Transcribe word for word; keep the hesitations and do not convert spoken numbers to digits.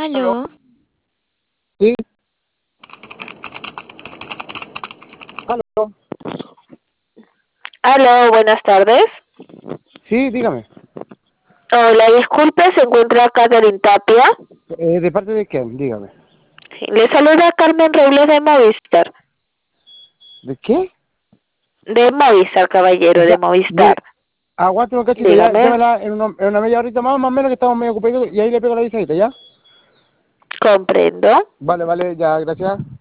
Aló. Sí. Aló. Aló, buenas tardes. Sí, dígame. Hola, disculpe, se encuentra Catherine Tapia. Eh, ¿De parte de quién? Dígame. Sí, le saluda Carmen Robles de Movistar. ¿De qué? De Movistar, caballero, de Ya, Movistar. mire, aguante un cachito, ya, Dígame, llámela en una, en una media horita más, más o menos, que estamos medio ocupados, y ahí le pego la visadita, ¿ya? comprendo. Vale, vale, ya, gracias.